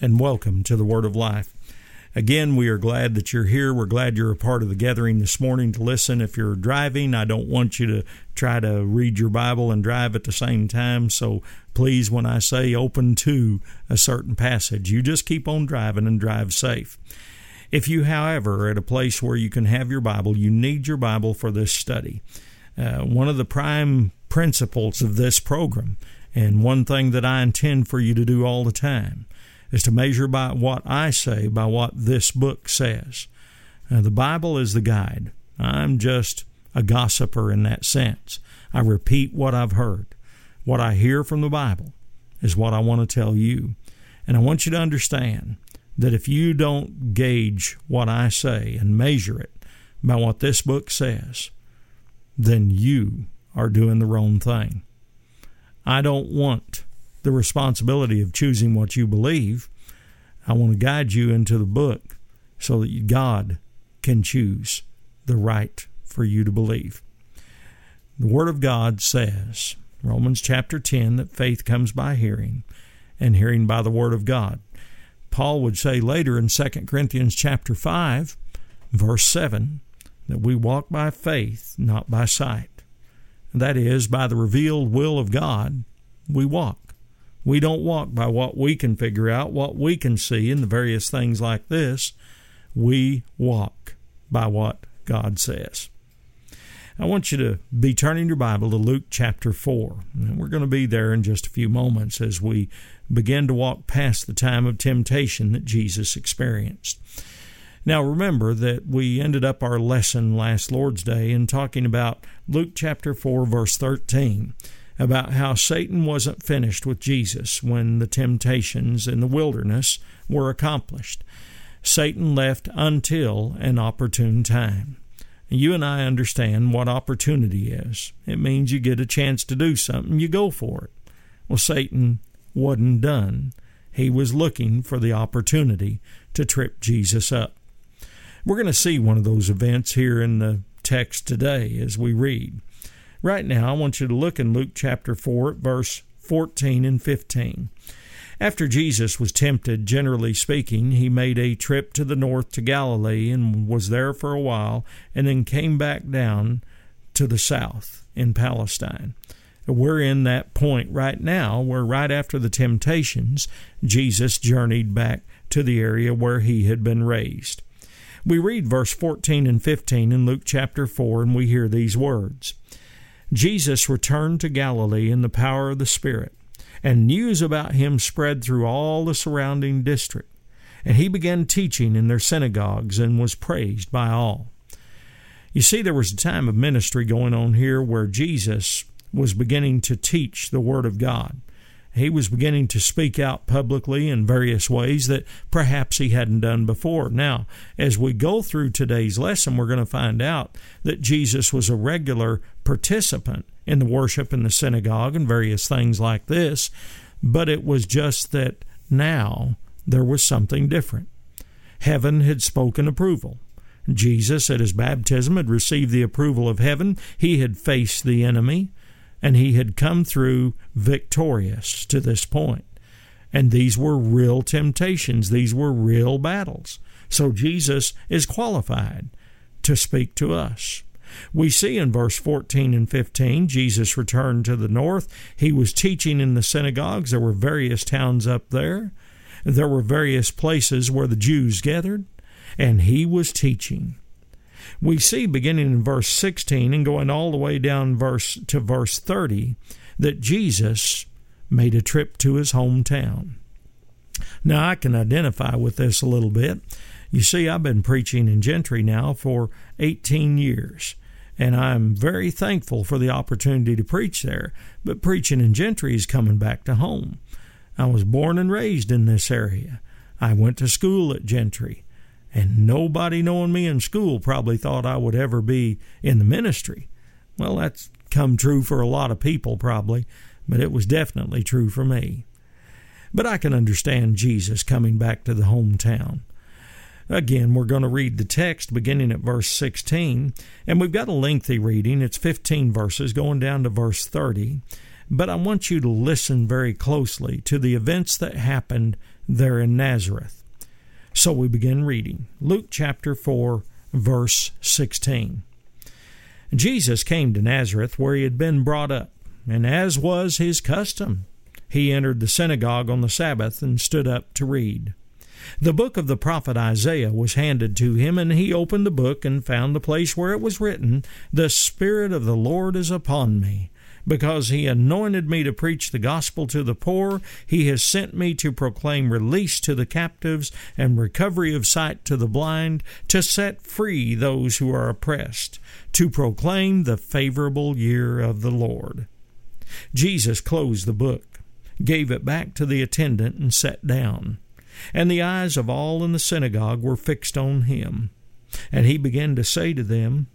and welcome to the Word of Life. Again, we are glad that you're here. We're glad you're a part of the gathering this morning to listen. If you're driving, I don't want you to try to read your Bible and drive at the same time. So please, when I say open to a certain passage, you just keep on driving and drive safe. If you, however, are at a place where you can have your Bible, you need your Bible for this study. One of the prime principles of this program, and one thing that I intend for you to do all the time, is to measure by what I say, by what this book says. The Bible is the guide. I'm just a gossiper in that sense. I repeat what I've heard. What I hear from the Bible is what I want to tell you. And I want you to understand that if you don't gauge what I say and measure it by what this book says, then you are doing the wrong thing. I don't want the responsibility of choosing what you believe. I want to guide you into the book so that God can choose the right for you to believe. The Word of God says, Romans chapter 10, that faith comes by hearing, and hearing by the Word of God. Paul would say later in 2 Corinthians chapter 5, verse 7, that we walk by faith, not by sight. That is, by the revealed will of God, we walk. We don't walk by what we can figure out, what we can see, and the various things like this. We walk by what God says. I want you to be turning your Bible to Luke chapter 4. And we're going to be there in just a few moments as we begin to walk past the time of temptation that Jesus experienced. Now remember that we ended up our lesson last Lord's Day in talking about Luke chapter 4, verse 13, about how Satan wasn't finished with Jesus when the temptations in the wilderness were accomplished. Satan left until an opportune time. You and I understand what opportunity is. It means you get a chance to do something, you go for it. Well, Satan wasn't done. He was looking for the opportunity to trip Jesus up. We're going to see one of those events here in the text today as we read. Right now, I want you to look in Luke chapter 4 at verse 14 and 15. After Jesus was tempted, generally speaking, he made a trip to the north to Galilee and was there for a while, and then came back down to the south in Palestine. We're in that point right now where right after the temptations, Jesus journeyed back to the area where he had been raised. We read verse 14 and 15 in Luke chapter 4, and we hear these words. Jesus returned to Galilee in the power of the Spirit, and news about him spread through all the surrounding district. And he began teaching in their synagogues and was praised by all. You see, there was a time of ministry going on here where Jesus was beginning to teach the Word of God. He was beginning to speak out publicly in various ways that perhaps he hadn't done before. Now, as we go through today's lesson, we're going to find out that Jesus was a regular participant in the worship in the synagogue and various things like this, but it was just that now there was something different. Heaven had spoken approval. Jesus, at his baptism, had received the approval of heaven. He had faced the enemy, and he had come through victorious to this point. And these were real temptations. These were real battles. So Jesus is qualified to speak to us. We see in verse 14 and 15, Jesus returned to the north. He was teaching in the synagogues. There were various towns up there. There were various places where the Jews gathered, and he was teaching. We see beginning in verse 16 and going all the way down to verse 30 that Jesus made a trip to his hometown. Now, I can identify with this a little bit. You see, I've been preaching in Gentry now for 18 years, and I'm very thankful for the opportunity to preach there. But preaching in Gentry is coming back to home. I was born and raised in this area. I went to school at Gentry. And nobody knowing me in school probably thought I would ever be in the ministry. Well, that's come true for a lot of people probably, but it was definitely true for me. But I can understand Jesus coming back to the hometown. Again, we're going to read the text beginning at verse 16, and we've got a lengthy reading. It's 15 verses going down to verse 30. but I want you to listen very closely to the events that happened there in Nazareth. So we begin reading. Luke chapter 4, verse 16. Jesus came to Nazareth, where he had been brought up, and as was his custom, he entered the synagogue on the Sabbath and stood up to read. The book of the prophet Isaiah was handed to him, and he opened the book and found the place where it was written, "The Spirit of the Lord is upon me, because he anointed me to preach the gospel to the poor. He has sent me to proclaim release to the captives and recovery of sight to the blind, to set free those who are oppressed, to proclaim the favorable year of the Lord." Jesus closed the book, gave it back to the attendant, and sat down. And the eyes of all in the synagogue were fixed on him. And he began to say to them,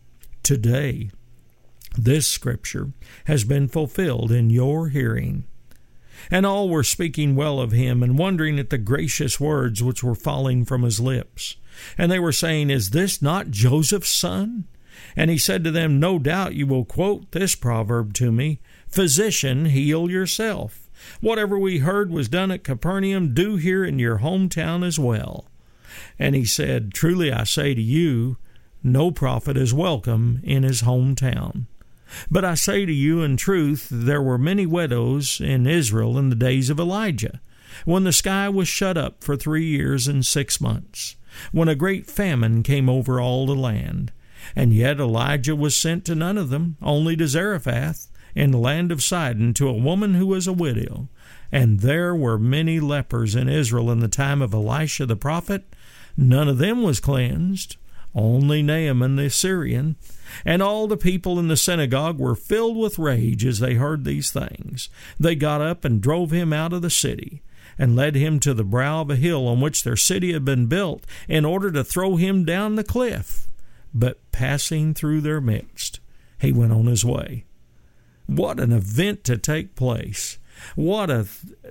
"Today this scripture has been fulfilled in your hearing." And all were speaking well of him and wondering at the gracious words which were falling from his lips. And they were saying, "Is this not Joseph's son?" And he said to them, "No doubt you will quote this proverb to me, 'Physician, heal yourself. Whatever we heard was done at Capernaum, do here in your hometown as well." And he said, "Truly I say to you, no prophet is welcome in his hometown. But I say to you in truth, there were many widows in Israel in the days of Elijah, when the sky was shut up for 3 years and 6 months, when a great famine came over all the land. And yet Elijah was sent to none of them, only to Zarephath, in the land of Sidon, to a woman who was a widow. And there were many lepers in Israel in the time of Elisha the prophet. None of them was cleansed, only Naaman the Syrian. And all the people in the synagogue were filled with rage as they heard these things. They got up and drove him out of the city, and led him to the brow of a hill on which their city had been built, in order to throw him down the cliff. But passing through their midst, he went on his way. What an event to take place. What a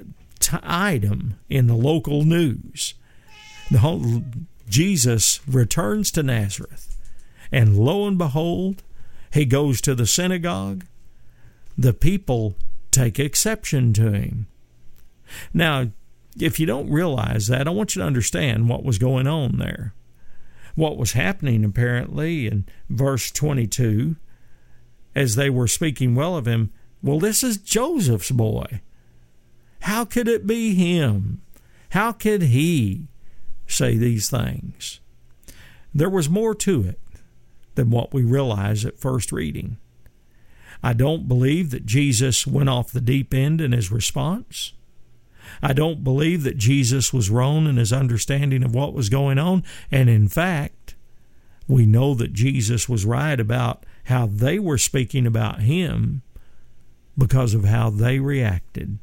item in the local news. Jesus returns to Nazareth, and lo and behold, he goes to the synagogue. The people take exception to him. Now, if you don't realize that, I want you to understand what was going on there. What was happening, apparently, in verse 22, as they were speaking well of him, well, this is Joseph's boy. How could it be him? How could he say these things? There was more to it than what we realize at first reading. I don't believe that Jesus went off the deep end in his response. I don't believe that Jesus was wrong in his understanding of what was going on. And in fact, we know that Jesus was right about how they were speaking about him because of how they reacted.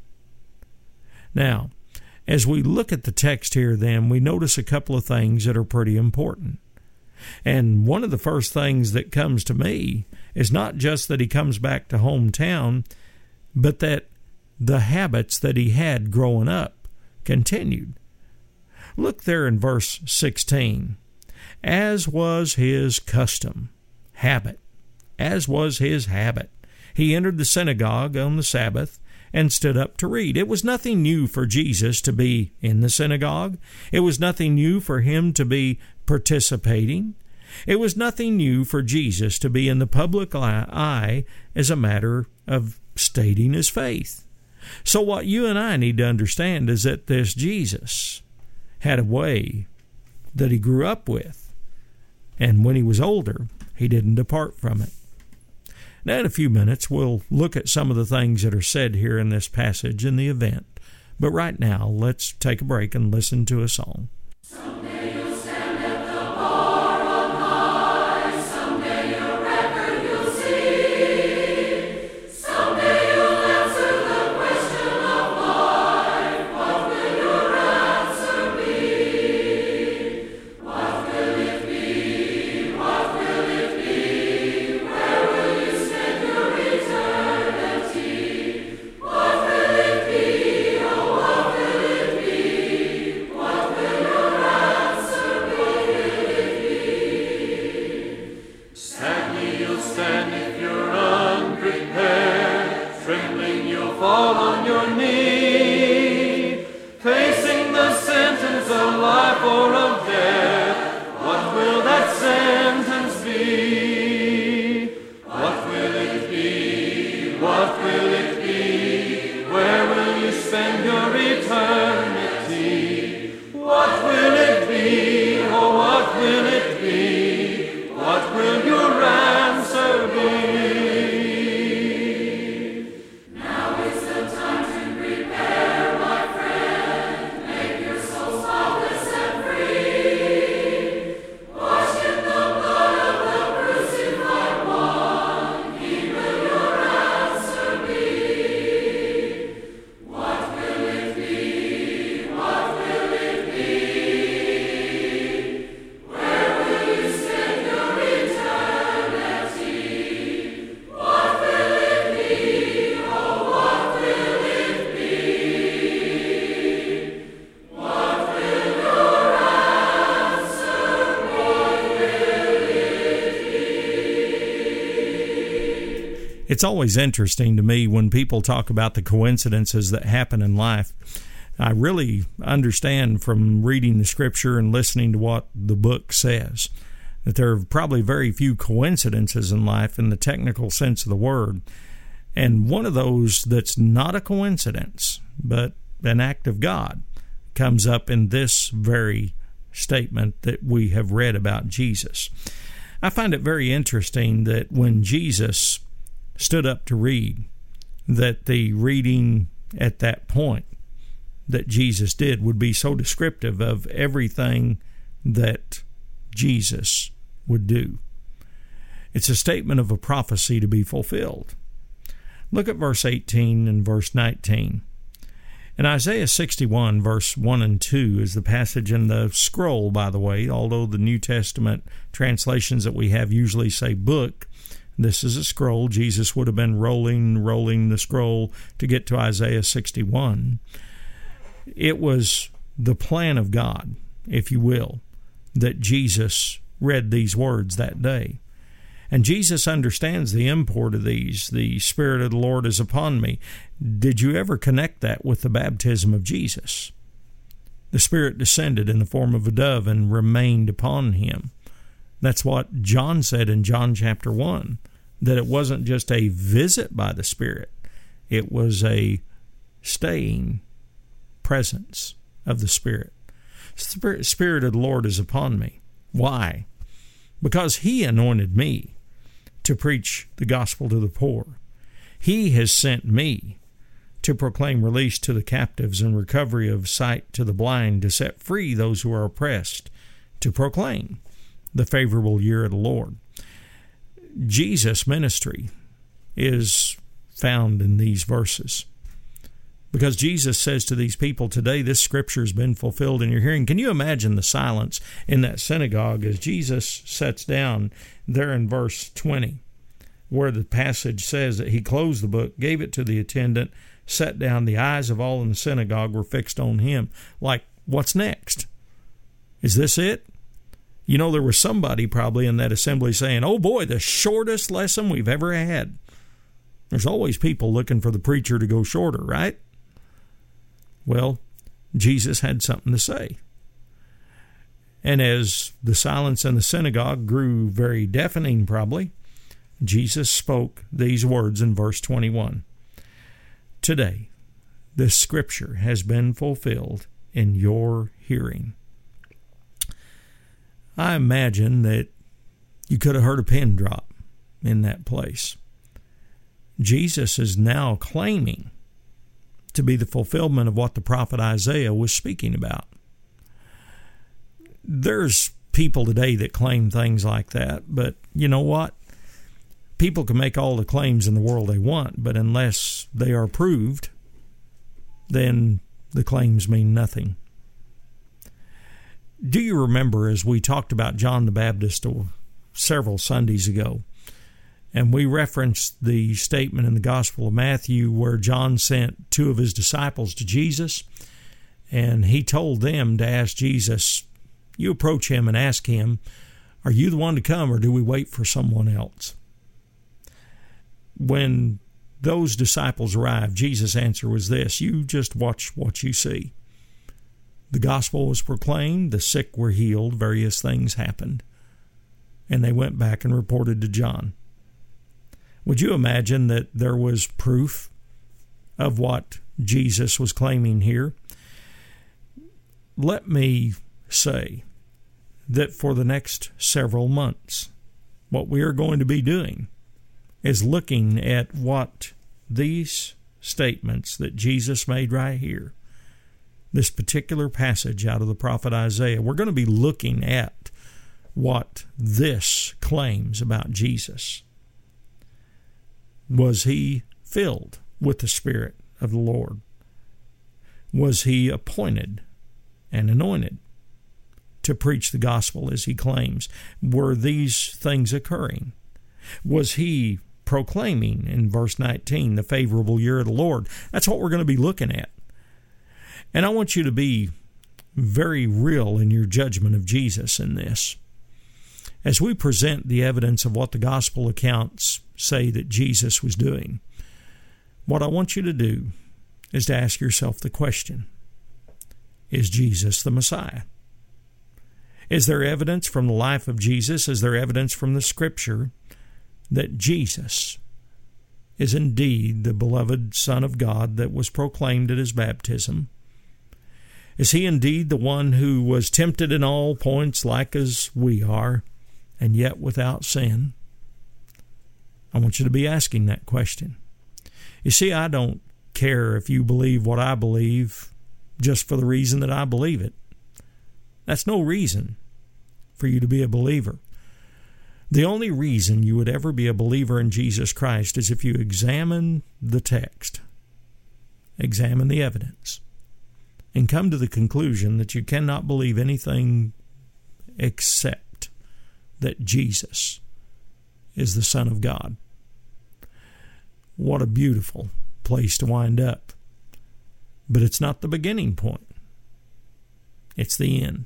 Now, as we look at the text here, then, we notice a couple of things that are pretty important. And one of the first things that comes to me is not just that he comes back to hometown, but that the habits that he had growing up continued. Look there in verse 16. As was his custom, habit, as was his habit, he entered the synagogue on the Sabbath and stood up to read. It was nothing new for Jesus to be in the synagogue. It was nothing new for him to be participating. It was nothing new for Jesus to be in the public eye as a matter of stating his faith. So what you and I need to understand is that this Jesus had a way that he grew up with, and when he was older, he didn't depart from it. Now, in a few minutes, we'll look at some of the things that are said here in this passage in the event. But right now, let's take a break and listen to a song. Someday you'll stand at the bar on high. Someday your record you'll see. Someday you'll answer the question of life. What will your answer be? What will it be? What will it be? Where will you spend your eternity? What will it be? Oh, what will it be? What will your spend your eternity? What will it be? Oh, what will it be? What will your answer be? Now is the time to prepare, my friend. Make your soul spotless and free. Washed in the blood of the crucified one, He will your answer be. What will it be? What will it be? Where will you spend your eternity? What will it be? Oh, what will it be? What will your answer? What will it be? It's always interesting to me when people talk about the coincidences that happen in life. I really understand from reading the Scripture and listening to what the book says that there are probably very few coincidences in life in the technical sense of the word. And one of those that's not a coincidence, but an act of God, comes up in this very statement that we have read about Jesus. I find it very interesting that when Jesus stood up to read, that the reading at that point that Jesus did would be so descriptive of everything that Jesus would do. It's a statement of a prophecy to be fulfilled. Look at verse 18 and verse 19. In Isaiah 61, verse 1 and 2 is the passage in the scroll, by the way, although the New Testament translations that we have usually say book. This is a scroll. Jesus would have been rolling the scroll to get to Isaiah 61. It was the plan of God, if you will, that Jesus read these words that day. And Jesus understands the import of these. The Spirit of the Lord is upon me. Did you ever connect that with the baptism of Jesus? The Spirit descended in the form of a dove and remained upon him. That's what John said in John chapter 1, that it wasn't just a visit by the Spirit. It was a staying presence of the Spirit. Spirit of the Lord is upon me. Why? Because He anointed me to preach the gospel to the poor. He has sent me to proclaim release to the captives and recovery of sight to the blind, to set free those who are oppressed, to proclaim the favorable year of the Lord. Jesus' ministry is found in these verses, because Jesus says to these people, today this scripture has been fulfilled in your hearing. Can you imagine the silence in that synagogue as Jesus sits down there in verse 20, where the passage says that He closed the book, gave it to the attendant, sat down. The eyes of all in the synagogue were fixed on Him. Like, what's next? Is this it? You know, there was somebody probably in that assembly saying, oh boy, the shortest lesson we've ever had. There's always people looking for the preacher to go shorter, right? Well, Jesus had something to say. And as the silence in the synagogue grew very deafening probably, Jesus spoke these words in verse 21. Today, this scripture has been fulfilled in your hearing. I imagine that you could have heard a pin drop in that place. Jesus is now claiming to be the fulfillment of what the prophet Isaiah was speaking about. There's people today that claim things like that, but you know what? People can make all the claims in the world they want, but unless they are proved, then the claims mean nothing. Do you remember, as we talked about John the Baptist several Sundays ago, and we referenced the statement in the Gospel of Matthew where John sent two of his disciples to Jesus, and he told them to ask Jesus, you approach him and ask him, are you the one to come, or do we wait for someone else? When those disciples arrived, Jesus' answer was this, you just watch what you see. The gospel was proclaimed, the sick were healed, various things happened, and they went back and reported to John. Would you imagine that there was proof of what Jesus was claiming here. Let me say that for the next several months, what we are going to be doing is looking at what these statements that Jesus made right here, this particular passage out of the prophet Isaiah, we're going to be looking at what this claims about Jesus. Was he filled with the Spirit of the Lord? Was he appointed and anointed to preach the gospel as he claims? Were these things occurring? Was he proclaiming in verse 19 the favorable year of the Lord? That's what we're going to be looking at. And I want you to be very real in your judgment of Jesus in this. As we present the evidence of what the gospel accounts say that Jesus was doing, what I want you to do is to ask yourself the question, is Jesus the Messiah? Is there evidence from the life of Jesus? Is there evidence from the Scripture that Jesus is indeed the beloved Son of God that was proclaimed at his baptism? Is he indeed the one who was tempted in all points like as we are, and yet without sin? I want you to be asking that question. You see, I don't care if you believe what I believe just for the reason that I believe it. That's no reason for you to be a believer. The only reason you would ever be a believer in Jesus Christ is if you examine the text, examine the evidence, and come to the conclusion that you cannot believe anything except that Jesus is the Son of God. What a beautiful place to wind up. But it's not the beginning point. It's the end.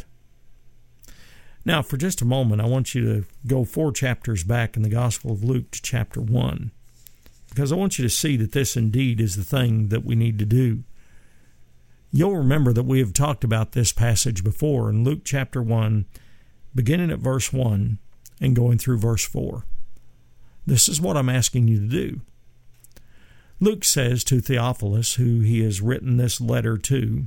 Now, for just a moment, I want you to go 4 chapters back in the Gospel of Luke to chapter 1, because I want you to see that this indeed is the thing that we need to do. You'll remember that we have talked about this passage before in Luke chapter 1, beginning at verse 1 and going through verse 4. This is what I'm asking you to do. Luke says to Theophilus, who he has written this letter to,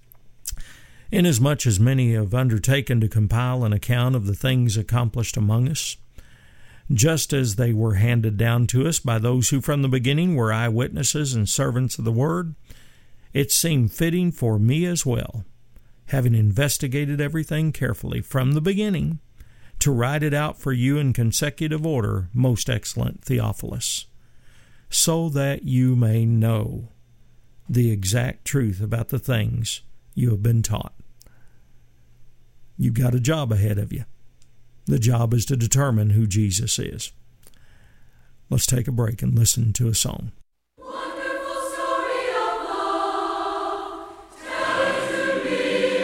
"Inasmuch as many have undertaken to compile an account of the things accomplished among us, just as they were handed down to us by those who from the beginning were eyewitnesses and servants of the word, it seemed fitting for me as well, having investigated everything carefully from the beginning, to write it out for you in consecutive order, most excellent Theophilus, so that you may know the exact truth about the things you have been taught." You've got a job ahead of you. The job is to determine who Jesus is. Let's take a break and listen to a song. Wonderful story of love, tell it to me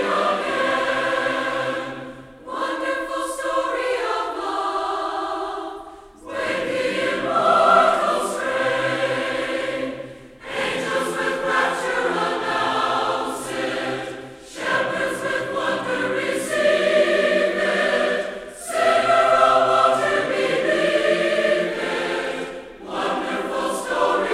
again. Wonderful story of love, when the immortal strain, angels with rapture announce it, shepherds with wonder receive it, sinner of water believe it. Wonderful story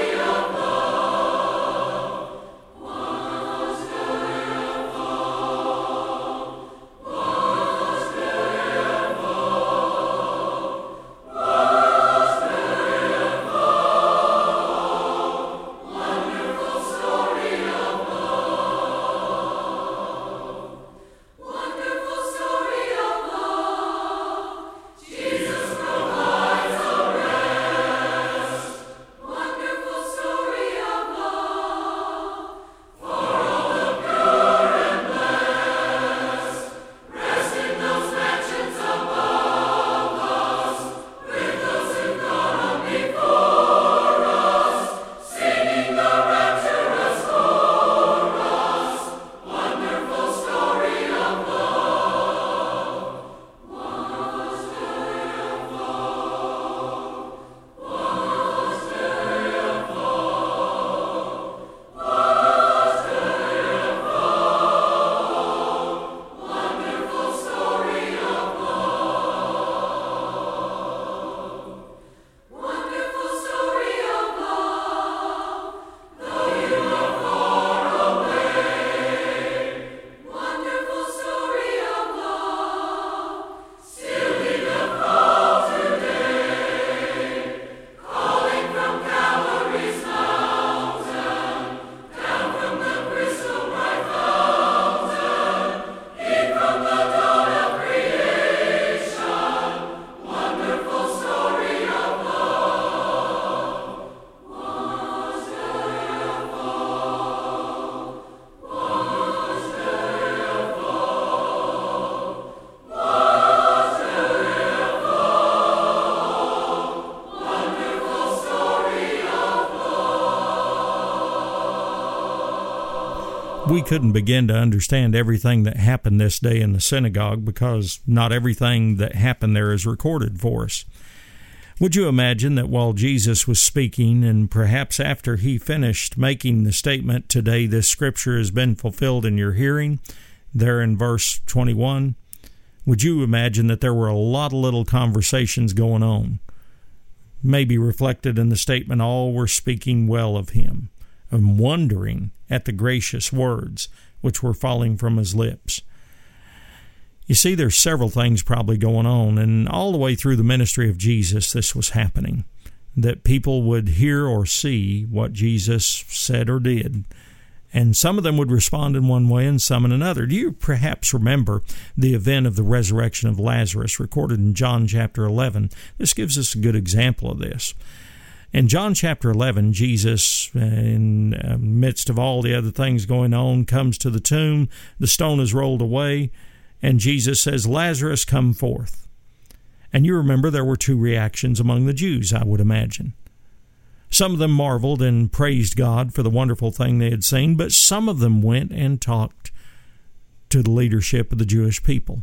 We couldn't begin to understand everything that happened this day in the synagogue because not everything that happened there is recorded for us. Would you imagine that while Jesus was speaking, and perhaps after he finished making the statement, "Today this scripture has been fulfilled in your hearing," there in verse 21, would you imagine that there were a lot of little conversations going on, maybe reflected in the statement, "All were speaking well of him," and wondering at the gracious words which were falling from his lips? You see, there's several things probably going on, and all the way through the ministry of Jesus, this was happening, that people would hear or see what Jesus said or did, and some of them would respond in one way and some in another. Do you perhaps remember the event of the resurrection of Lazarus recorded in John chapter 11? This gives us a good example of this. In John chapter 11, Jesus, in the midst of all the other things going on, comes to the tomb. The stone is rolled away, and Jesus says, "Lazarus, come forth." And you remember there were two reactions among the Jews, I would imagine. Some of them marveled and praised God for the wonderful thing they had seen, but some of them went and talked to the leadership of the Jewish people.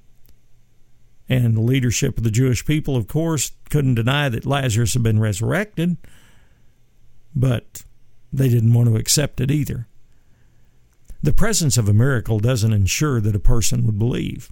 And the leadership of the Jewish people, of course, couldn't deny that Lazarus had been resurrected, but they didn't want to accept it either. The presence of a miracle doesn't ensure that a person would believe.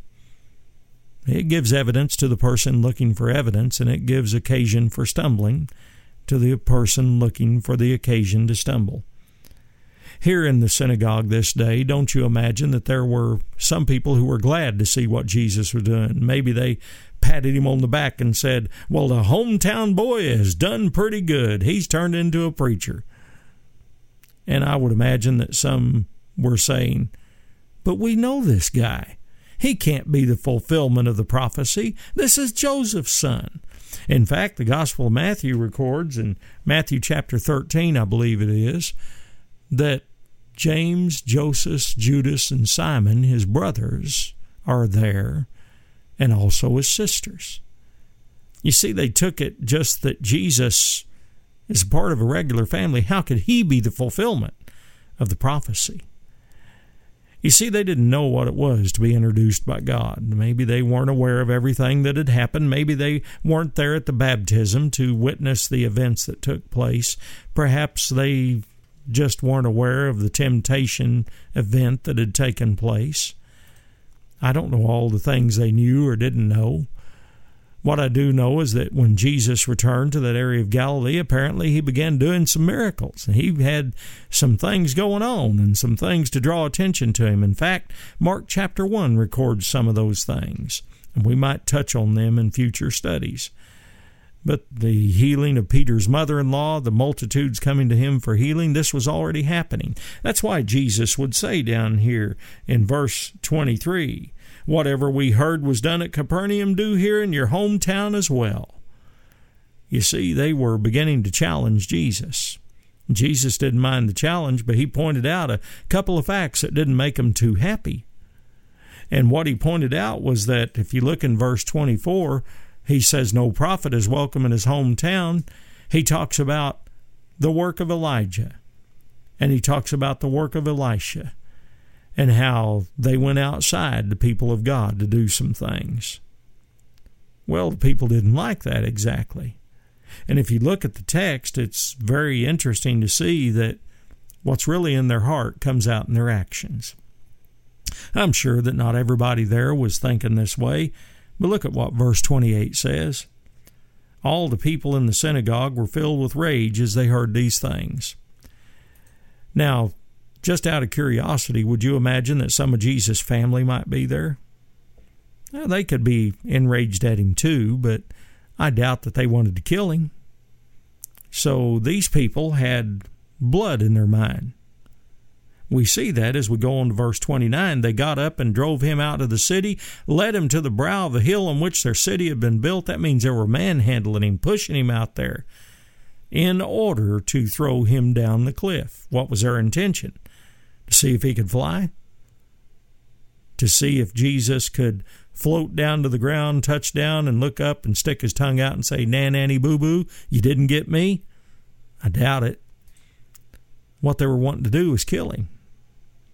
It gives evidence to the person looking for evidence, and it gives occasion for stumbling to the person looking for the occasion to stumble. Here in the synagogue this day, don't you imagine that there were some people who were glad to see what Jesus was doing? Maybe they patted him on the back and said, "Well, the hometown boy has done pretty good. He's turned into a preacher." And I would imagine that some were saying, "But we know this guy. He can't be the fulfillment of the prophecy. This is Joseph's son." In fact, the Gospel of Matthew records in Matthew chapter 13, I believe it is, that James, Joseph, Judas, and Simon, his brothers, are there, and also his sisters. You see, they took it just that Jesus is part of a regular family. How could he be the fulfillment of the prophecy? You see, they didn't know what it was to be introduced by God. Maybe they weren't aware of everything that had happened. Maybe they weren't there at the baptism to witness the events that took place. Perhaps they just weren't aware of the temptation event that had taken place. I don't know all the things they knew or didn't know. What I do know is that when Jesus returned to that area of Galilee, apparently he began doing some miracles. He had some things going on and some things to draw attention to him. In fact, Mark chapter 1 records some of those things, and we might touch on them in future studies. But the healing of Peter's mother-in-law, the multitudes coming to him for healing, this was already happening. That's why Jesus would say down here in verse 23, "Whatever we heard was done at Capernaum, do here in your hometown as well." You see, they were beginning to challenge Jesus. Jesus didn't mind the challenge, but he pointed out a couple of facts that didn't make him too happy. And what he pointed out was that if you look in verse 24, he says no prophet is welcome in his hometown. He talks about the work of Elijah, and he talks about the work of Elisha, and how they went outside, the people of God, to do some things. Well, the people didn't like that exactly. And if you look at the text, it's very interesting to see that what's really in their heart comes out in their actions. I'm sure that not everybody there was thinking this way, but look at what verse 28 says. All the people in the synagogue were filled with rage as they heard these things. Now, just out of curiosity, would you imagine that some of Jesus' family might be there? Well, they could be enraged at him too, but I doubt that they wanted to kill him. So these people had blood in their mind. We see that as we go on to verse 29. They got up and drove him out of the city, led him to the brow of the hill on which their city had been built. That means they were manhandling him, pushing him out there in order to throw him down the cliff. What was their intention? To see if he could fly? To see if Jesus could float down to the ground, touch down, and look up and stick his tongue out and say, "Nanny boo-boo, you didn't get me"? I doubt it. What they were wanting to do was kill him.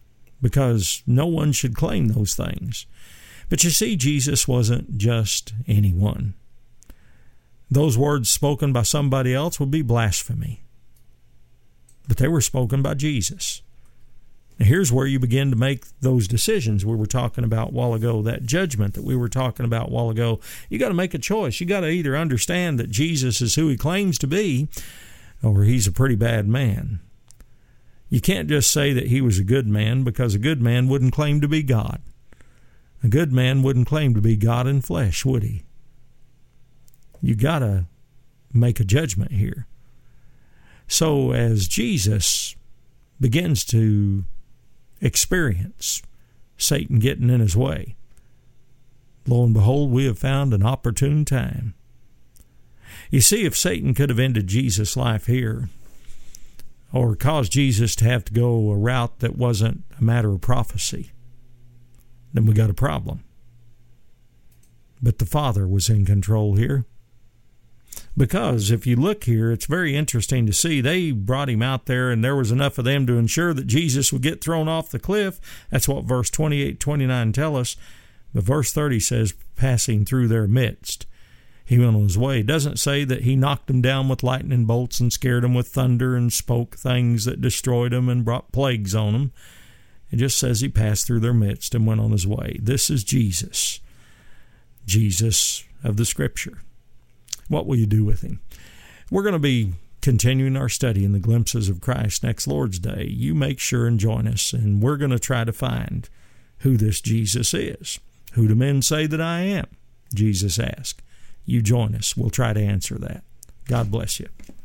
because no one should claim those things. But you see, Jesus wasn't just anyone. Those words spoken by somebody else would be blasphemy. But they were spoken by Jesus. Now here's where you begin to make those decisions we were talking about a while ago, that judgment that we were talking about a while ago. You got to make a choice. You got to either understand that Jesus is who he claims to be, or he's a pretty bad man. You can't just say that he was a good man, because a good man wouldn't claim to be God. A good man wouldn't claim to be God in flesh, would he? You got to make a judgment here. So as Jesus begins to experience Satan getting in his way, lo and behold, we have found an opportune time. You see, if Satan could have ended Jesus' life here, or caused Jesus to have to go a route that wasn't a matter of prophecy, then we got a problem. But the Father was in control here. Because if you look here, it's very interesting to see. They brought him out there, and there was enough of them to ensure that Jesus would get thrown off the cliff. That's what verse 28, 29 tell us. But verse 30 says, passing through their midst, he went on his way. It doesn't say that he knocked them down with lightning bolts and scared them with thunder and spoke things that destroyed them and brought plagues on them. It just says he passed through their midst and went on his way. This is Jesus, Jesus of the Scripture. What will you do with him? We're going to be continuing our study in the Glimpses of Christ next Lord's Day. You make sure and join us, and we're going to try to find who this Jesus is. Who do men say that I am? Jesus asked. You join us. We'll try to answer that. God bless you.